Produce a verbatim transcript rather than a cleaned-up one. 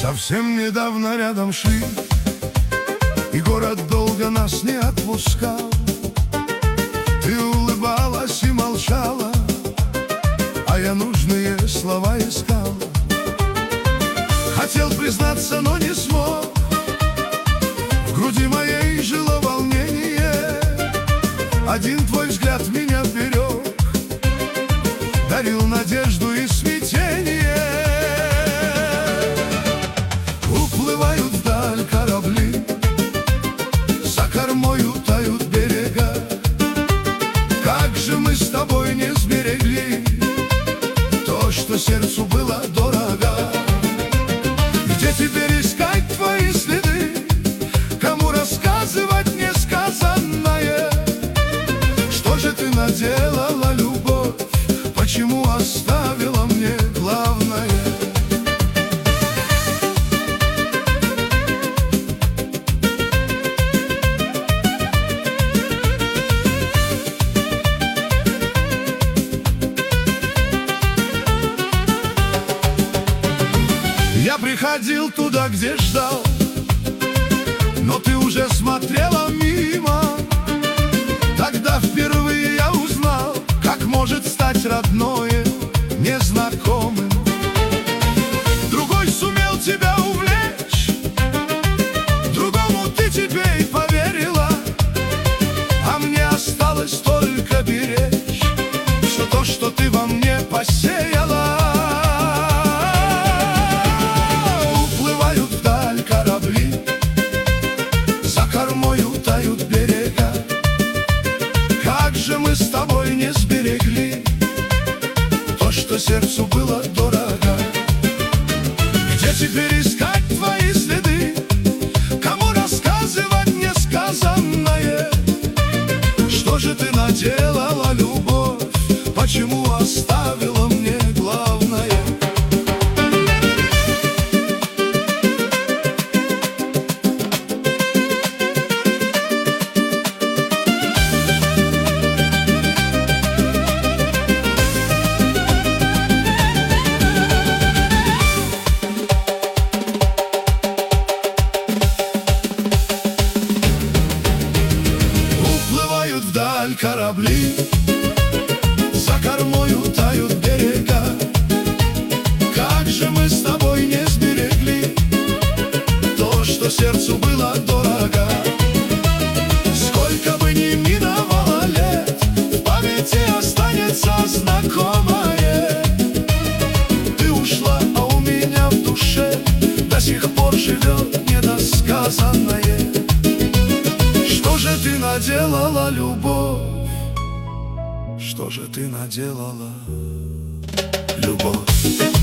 Совсем недавно рядом шли, и город долго нас не отпускал. Ты улыбалась и молчала, а я нужные слова искал. Хотел признаться, но не смог. В груди моей жило волнение. Один твой взгляд меня берег, дарил надежду и смятение. Уплывают вдаль корабли, за кормою тают берега. Как же мы с тобой не сберегли то, что сердцу было дорого. Где теперь искать твои следы? Кому рассказывать несказанное? Что же ты наделала, любовь? Почему оставила мне главное? Я приходил туда, где ждал, но ты уже смотрела мимо. Тогда впервые я узнал, как может стать родное незнакомым. Другой сумел тебя увлечь, другому ты теперь поверила, а мне осталось только беречь все то, что ты во мне посеяла. Мы с тобой не сберегли то, что сердцу было дорого. Где теперь искать твои следы? Кому рассказывать несказанное? Что же ты наделала, любовь? Почему оставила мне главное? Вдаль корабли, за кормою тают берега. Как же мы с тобой не сберегли то, что сердцу было дорого. Сколько бы ни миновало лет, в памяти останется знакомое. Ты ушла, а у меня в душе до сих пор живет недосказанное. Что же ты наделала, любовь? Что же ты наделала, любовь?